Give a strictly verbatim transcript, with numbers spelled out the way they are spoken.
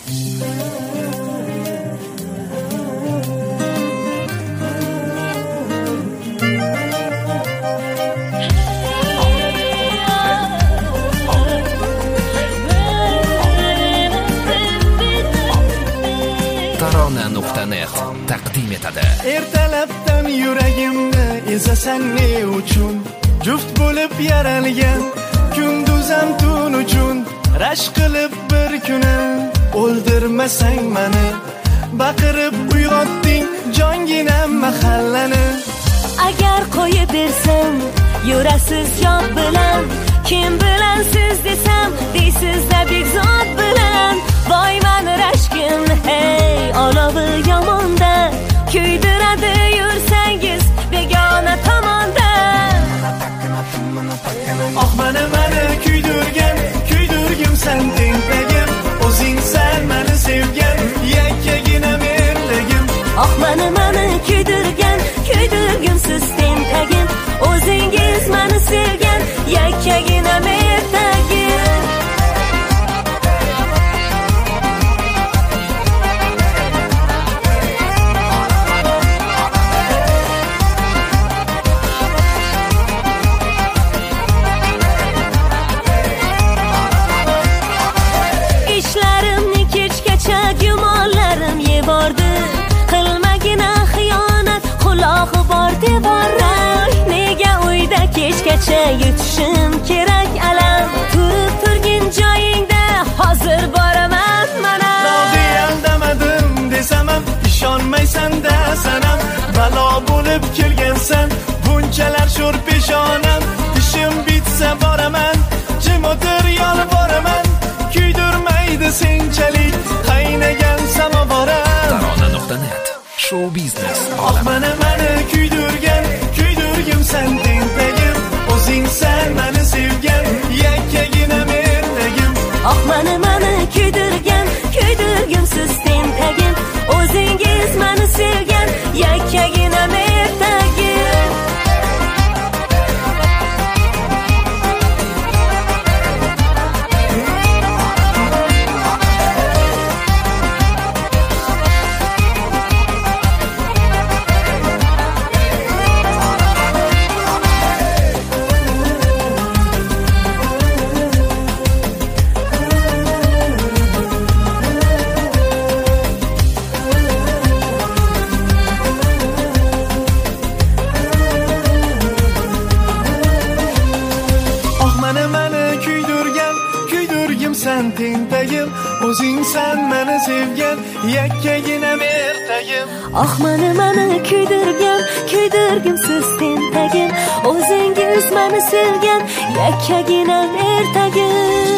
tarona nuqta net taqdim etadi. Ertalabdan yuragimni ezasan ne uchun? Juft bo'lib yaralgan kunduz ham tun uchun. Rashk qilib bir kuni o'ldirmasang meni, baqirib uyg'otding jonginam mahallani. Agar qo'yib bersam yurasiz yod bilan, kim bilan siz desam deysiz-da begzod bilan. Voy mani rashkim hey olovi yomonda, kuydiradi yursangiz begona tomonda. Oh mani mani kuydirgan, kuydirgim sen tengtagim. O'zing sen meni sevgan, yakkagina menligim. Oh mani mani kuydirgan, kuydirgim siz tengtagim. O'zingiz meni sevgan, yakkagina menligim. Ishlarimni kechgacha gumonlarim yebordi. Qilmagina xiyonat qulog'i bor devorlar. Nega uyda kechgacha yutishim kerak alam? Turib turgin joyingda hozir boraman mana. Nodi aldamadim desam ham ishonmaysan-da sanam. Balo bo'lib kelgansan bunchalar sho'r peshonam. Ishim bitsa boraman, jim o'tir yolvoraman. Kuydirmaydi senchalik qaynagan samovora. tarona nuqta net show biznes Oh mani mani kuydirgan, kuydirgim sen tengtagim. O'zing sen meni sevgan, yakkagina menligim. Oh mani mani kuydirgan, kuydirgim siz tengtagim. O'zingiz meni sevgan, yakkagina menligim. Sen tengtagim, o'zing sen meni sevgan, yakkagina mertagim. Oh mani mani kuydirgan, kuydirgim siz tengtagim. O'zingiz meni sevgan, yakkagina mertagim.